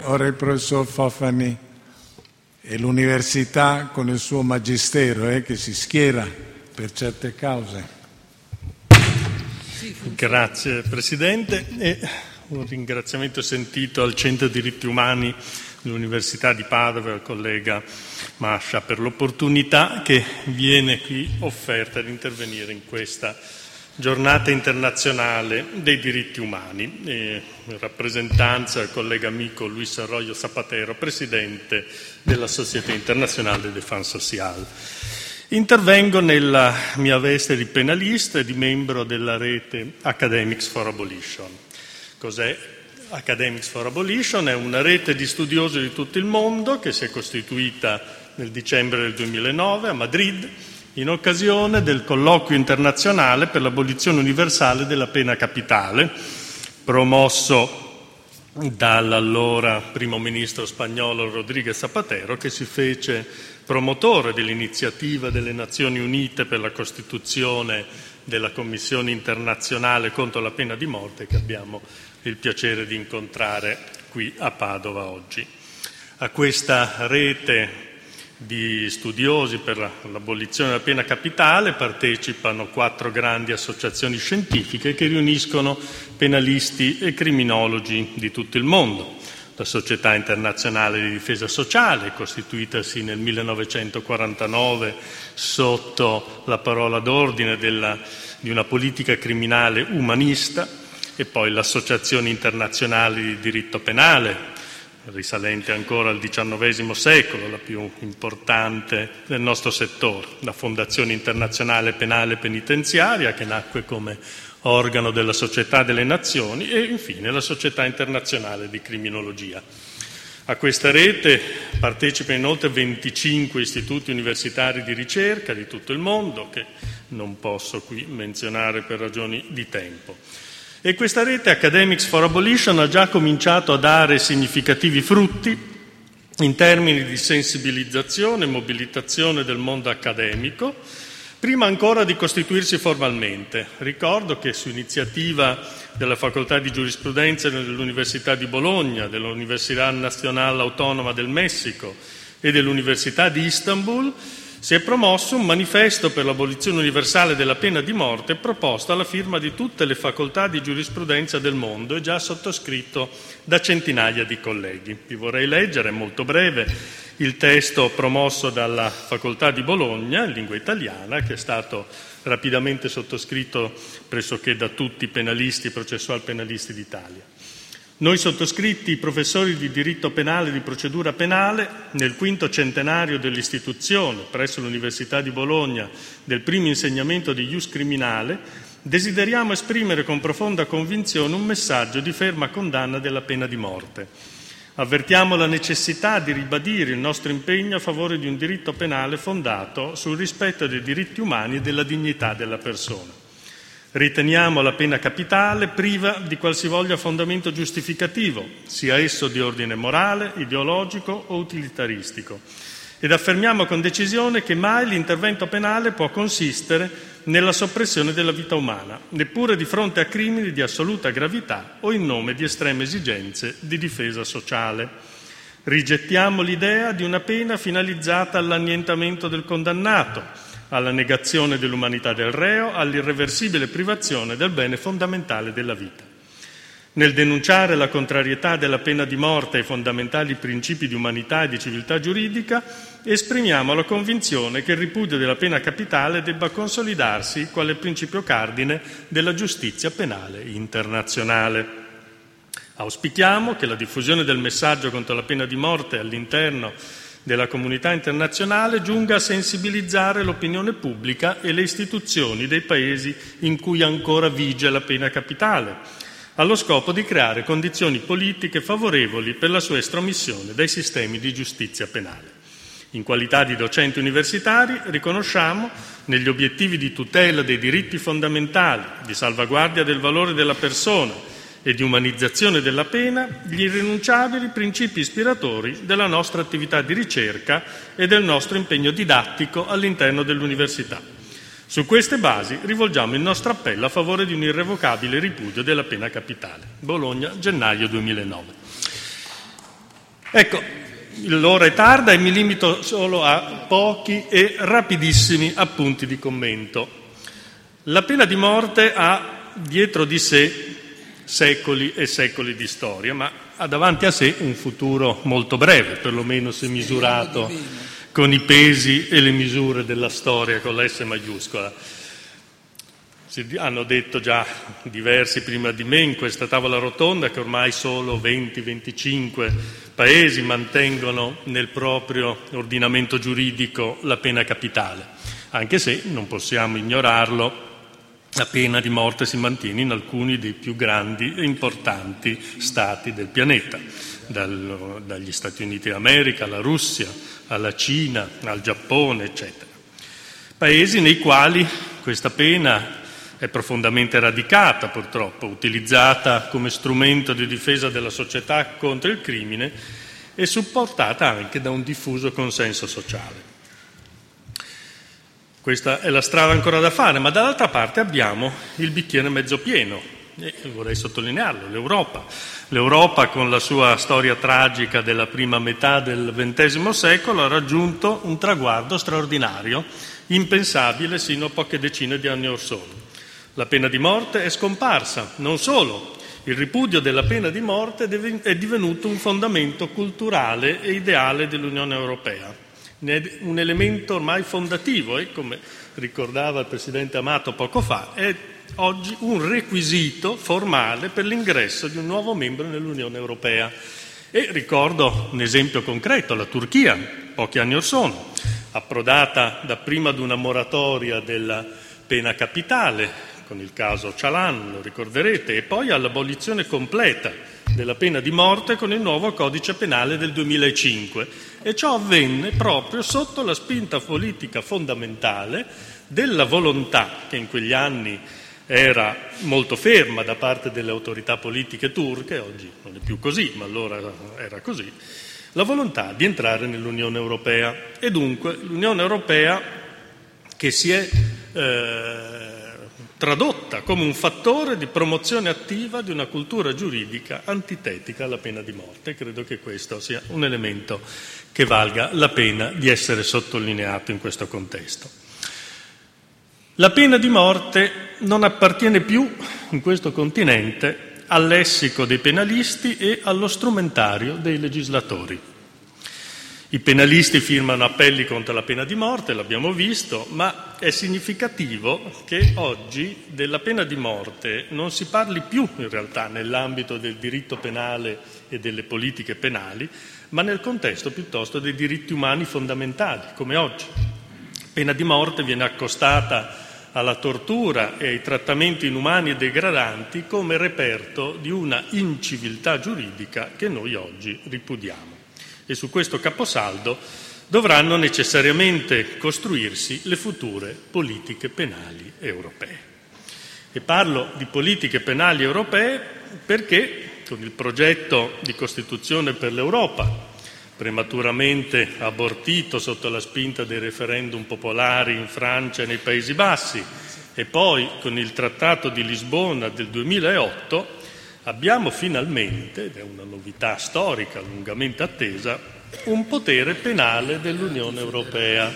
Ora il professor Fofani e l'università con il suo magistero che si schiera per certe cause. Grazie Presidente e un ringraziamento sentito al Centro Diritti Umani dell'Università di Padova e al collega Mascia per l'opportunità che viene qui offerta di intervenire in questa Giornata internazionale dei diritti umani, in rappresentanza del collega amico Luis Arroyo Zapatero, Presidente della Società Internazionale de Défense Sociale. Intervengo nella mia veste di penalista e di membro della rete Academics for Abolition. Cos'è Academics for Abolition? È una rete di studiosi di tutto il mondo che si è costituita nel dicembre del 2009 a Madrid in occasione del colloquio internazionale per l'abolizione universale della pena capitale, promosso dall'allora primo ministro spagnolo Rodríguez Zapatero, che si fece promotore dell'iniziativa delle Nazioni Unite per la costituzione della Commissione internazionale contro la pena di morte, che abbiamo il piacere di incontrare qui a Padova oggi. A questa rete di studiosi per l'abolizione della pena capitale partecipano 4 grandi associazioni scientifiche che riuniscono penalisti e criminologi di tutto il mondo. La Società Internazionale di Difesa Sociale, costituitasi nel 1949 sotto la parola d'ordine di una politica criminale umanista, e poi l'Associazione Internazionale di Diritto Penale, risalente ancora al XIX secolo, la più importante del nostro settore, la Fondazione Internazionale Penale Penitenziaria, che nacque come organo della Società delle Nazioni, e infine la Società Internazionale di Criminologia. A questa rete partecipano inoltre 25 istituti universitari di ricerca di tutto il mondo, che non posso qui menzionare per ragioni di tempo. E questa rete Academics for Abolition ha già cominciato a dare significativi frutti in termini di sensibilizzazione e mobilitazione del mondo accademico, prima ancora di costituirsi formalmente. Ricordo che su iniziativa della Facoltà di Giurisprudenza dell'Università di Bologna, dell'Università Nazionale Autonoma del Messico e dell'Università di Istanbul si è promosso un manifesto per l'abolizione universale della pena di morte proposto alla firma di tutte le facoltà di giurisprudenza del mondo e già sottoscritto da centinaia di colleghi. Vi vorrei leggere, è molto breve, il testo promosso dalla Facoltà di Bologna in lingua italiana, che è stato rapidamente sottoscritto pressoché da tutti i penalisti e processual penalisti d'Italia. Noi sottoscritti, professori di diritto penale e di procedura penale, nel 5° centenario dell'istituzione presso l'Università di Bologna del primo insegnamento di ius criminale, desideriamo esprimere con profonda convinzione un messaggio di ferma condanna della pena di morte. Avvertiamo la necessità di ribadire il nostro impegno a favore di un diritto penale fondato sul rispetto dei diritti umani e della dignità della persona. Riteniamo la pena capitale priva di qualsivoglia fondamento giustificativo, sia esso di ordine morale, ideologico o utilitaristico, ed affermiamo con decisione che mai l'intervento penale può consistere nella soppressione della vita umana, neppure di fronte a crimini di assoluta gravità o in nome di estreme esigenze di difesa sociale. Rigettiamo l'idea di una pena finalizzata all'annientamento del condannato, alla negazione dell'umanità del reo, all'irreversibile privazione del bene fondamentale della vita. Nel denunciare la contrarietà della pena di morte ai fondamentali principi di umanità e di civiltà giuridica, esprimiamo la convinzione che il ripudio della pena capitale debba consolidarsi quale principio cardine della giustizia penale internazionale. Auspichiamo che la diffusione del messaggio contro la pena di morte all'interno della comunità internazionale giunga a sensibilizzare l'opinione pubblica e le istituzioni dei paesi in cui ancora vige la pena capitale, allo scopo di creare condizioni politiche favorevoli per la sua estromissione dai sistemi di giustizia penale. In qualità di docenti universitari riconosciamo negli obiettivi di tutela dei diritti fondamentali, di salvaguardia del valore della persona e di umanizzazione della pena gli irrinunciabili principi ispiratori della nostra attività di ricerca e del nostro impegno didattico all'interno dell'università. Su queste basi rivolgiamo il nostro appello a favore di un irrevocabile ripudio della pena capitale. Bologna, gennaio 2009. Ecco, l'ora è tarda e mi limito solo a pochi e rapidissimi appunti di commento. La pena di morte ha dietro di sé secoli e secoli di storia, ma ha davanti a sé un futuro molto breve, perlomeno se misurato con i pesi e le misure della storia con la S maiuscola. Hanno detto già diversi prima di me in questa tavola rotonda che ormai solo 20-25 paesi mantengono nel proprio ordinamento giuridico la pena capitale, anche se non possiamo ignorarlo, la pena di morte si mantiene in alcuni dei più grandi e importanti stati del pianeta, dagli Stati Uniti d'America alla Russia, alla Cina, al Giappone, eccetera. Paesi nei quali questa pena è profondamente radicata, purtroppo, utilizzata come strumento di difesa della società contro il crimine e supportata anche da un diffuso consenso sociale. Questa è la strada ancora da fare, ma dall'altra parte abbiamo il bicchiere mezzo pieno, e vorrei sottolinearlo, l'Europa. L'Europa, con la sua storia tragica della prima metà del XX secolo, ha raggiunto un traguardo straordinario, impensabile sino a poche decine di anni or sono. La pena di morte è scomparsa, non solo, il ripudio della pena di morte è divenuto un fondamento culturale e ideale dell'Unione Europea, un elemento ormai fondativo e, come ricordava il Presidente Amato poco fa, è oggi un requisito formale per l'ingresso di un nuovo membro nell'Unione Europea. E ricordo un esempio concreto, la Turchia, pochi anni or sono, approdata dapprima ad una moratoria della pena capitale, con il caso Öcalan, lo ricorderete, e poi all'abolizione completa della pena di morte con il nuovo codice penale del 2005. E ciò avvenne proprio sotto la spinta politica fondamentale della volontà, che in quegli anni era molto ferma da parte delle autorità politiche turche, oggi non è più così, ma allora era così, la volontà di entrare nell'Unione Europea. E dunque l'Unione Europea, che si è tradotta come un fattore di promozione attiva di una cultura giuridica antitetica alla pena di morte. Credo che questo sia un elemento che valga la pena di essere sottolineato in questo contesto. La pena di morte non appartiene più in questo continente al lessico dei penalisti e allo strumentario dei legislatori. I penalisti firmano appelli contro la pena di morte, l'abbiamo visto, ma è significativo che oggi della pena di morte non si parli più in realtà nell'ambito del diritto penale e delle politiche penali, ma nel contesto piuttosto dei diritti umani fondamentali, come oggi. Pena di morte viene accostata alla tortura e ai trattamenti inumani e degradanti come reperto di una inciviltà giuridica che noi oggi ripudiamo. E su questo caposaldo dovranno necessariamente costruirsi le future politiche penali europee. E parlo di politiche penali europee perché con il progetto di Costituzione per l'Europa, prematuramente abortito sotto la spinta dei referendum popolari in Francia e nei Paesi Bassi, e poi con il Trattato di Lisbona del 2008, abbiamo finalmente, ed è una novità storica lungamente attesa, un potere penale dell'Unione Europea.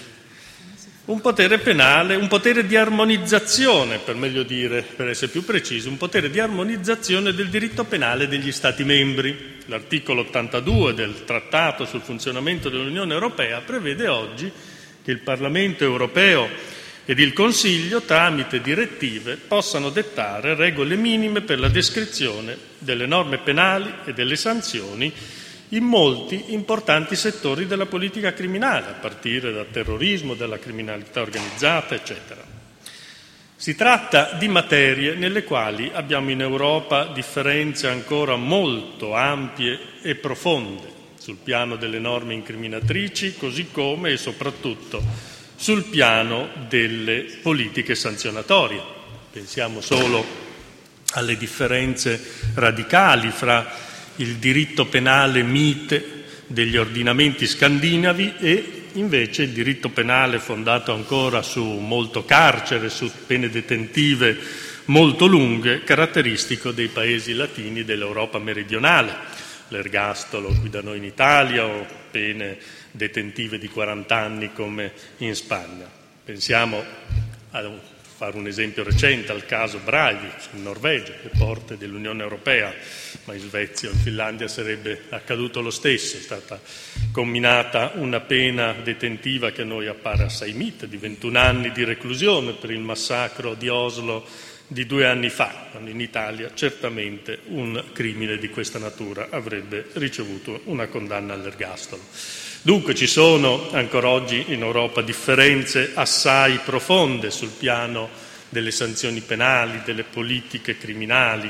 Un potere penale, un potere di armonizzazione, per meglio dire, per essere più precisi, un potere di armonizzazione del diritto penale degli Stati membri. L'articolo 82 del Trattato sul funzionamento dell'Unione Europea prevede oggi che il Parlamento europeo ed il Consiglio, tramite direttive, possano dettare regole minime per la descrizione delle norme penali e delle sanzioni in molti importanti settori della politica criminale, a partire dal terrorismo, dalla criminalità organizzata, eccetera. Si tratta di materie nelle quali abbiamo in Europa differenze ancora molto ampie e profonde sul piano delle norme incriminatrici, così come e soprattutto sul piano delle politiche sanzionatorie. Pensiamo solo alle differenze radicali fra il diritto penale mite degli ordinamenti scandinavi e invece il diritto penale fondato ancora su molto carcere, su pene detentive molto lunghe, caratteristico dei paesi latini dell'Europa meridionale. l'ergastolo qui da noi in Italia o pene detentive di 40 anni come in Spagna. Pensiamo, a fare un esempio recente, al caso Breivik in Norvegia, le porte dell'Unione Europea, ma in Svezia o in Finlandia sarebbe accaduto lo stesso. È stata comminata una pena detentiva che a noi appare assai mite, di 21 anni di reclusione per il massacro di Oslo di 2 anni fa, quando in Italia certamente un crimine di questa natura avrebbe ricevuto una condanna all'ergastolo. Dunque ci sono ancora oggi in Europa differenze assai profonde sul piano delle sanzioni penali, delle politiche criminali,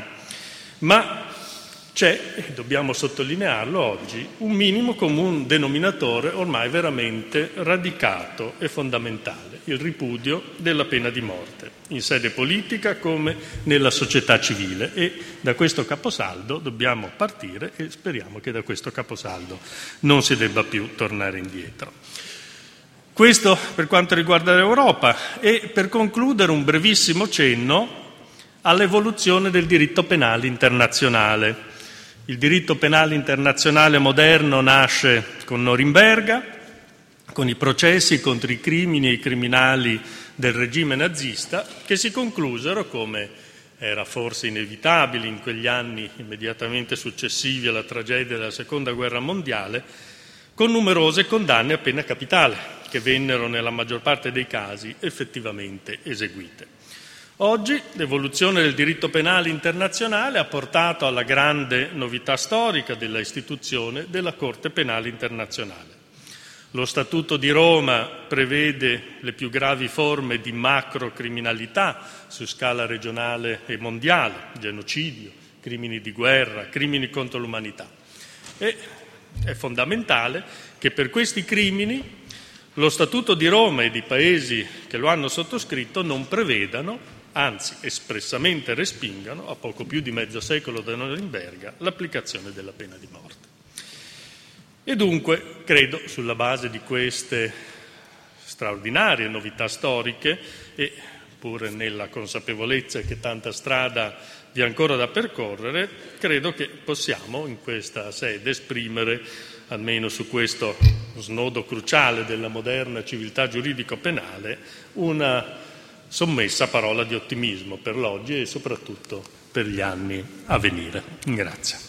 ma c'è, e dobbiamo sottolinearlo oggi, un minimo comune denominatore ormai veramente radicato e fondamentale: il ripudio della pena di morte, in sede politica come nella società civile. E da questo caposaldo dobbiamo partire e speriamo che da questo caposaldo non si debba più tornare indietro. Questo per quanto riguarda l'Europa. E per concludere un brevissimo cenno all'evoluzione del diritto penale internazionale. Il diritto penale internazionale moderno nasce con Norimberga, con i processi contro i crimini e i criminali del regime nazista, che si conclusero, come era forse inevitabile in quegli anni immediatamente successivi alla tragedia della Seconda Guerra Mondiale, con numerose condanne a pena capitale, che vennero nella maggior parte dei casi effettivamente eseguite. Oggi l'evoluzione del diritto penale internazionale ha portato alla grande novità storica della istituzione della Corte Penale Internazionale. Lo Statuto di Roma prevede le più gravi forme di macrocriminalità su scala regionale e mondiale: genocidio, crimini di guerra, crimini contro l'umanità. E è fondamentale che per questi crimini lo Statuto di Roma ed i paesi che lo hanno sottoscritto non prevedano, anzi espressamente respingano, a poco più di mezzo secolo da Norimberga, l'applicazione della pena di morte. E dunque, credo, sulla base di queste straordinarie novità storiche, e pur nella consapevolezza che tanta strada vi è ancora da percorrere, credo che possiamo in questa sede esprimere, almeno su questo snodo cruciale della moderna civiltà giuridico-penale, una sommessa parola di ottimismo per l'oggi e soprattutto per gli anni a venire. Grazie.